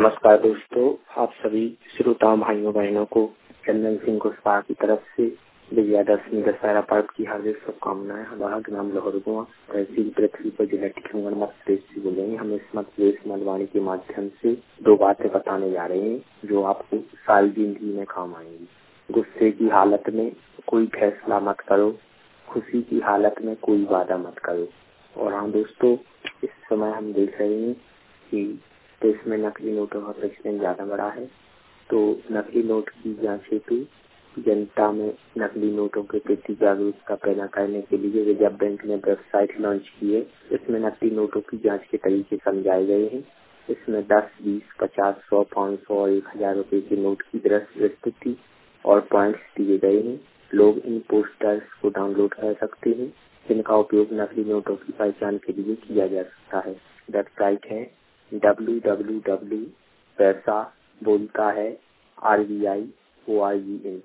नमस्कार दोस्तों, आप सभी श्रोता भाइयों बहनों को चंदन सिंह कुशवाहा की तरफ से विजयादशमी दशहरा पर्व की हार्दिक शुभकामनाएं। हमारा नाम लोहरगुआ तहसील पृथ्वी पर जिला टीकमगढ़ मध्य प्रदेश से बोलेंगे। हम इस मध्य प्रदेश मनवाणी के माध्यम से दो बातें बताने जा रहे हैं जो आपको सारी जिंदगी में काम आएंगी। गुस्से की हालत में कोई फैसला मत करो, खुशी की हालत में कोई वादा मत करो। और हाँ दोस्तों, इस समय हम देख रहे हैं कि देश में नकली नोटों का प्रचलन ज्यादा बढ़ा है, तो नकली नोट की जांच हेतु जनता में नकली नोटों के प्रति जागरूकता पैदा करने के लिए रिजर्व बैंक ने वेबसाइट लॉन्च की है। इसमें नकली नोटों की जांच के तरीके समझाए गए हैं। इसमें 10, 20, 50, 100, 500 और 1000 रुपए के नोट की दृश्य विस्तृति और पॉइंट्स दिए गए हैं। लोग इन पोस्टर्स को डाउनलोड कर सकते हैं, जिनका उपयोग नकली नोटों की पहचान के लिए किया जा सकता है। वेबसाइट है www.पैसा बोलता है RBI.org।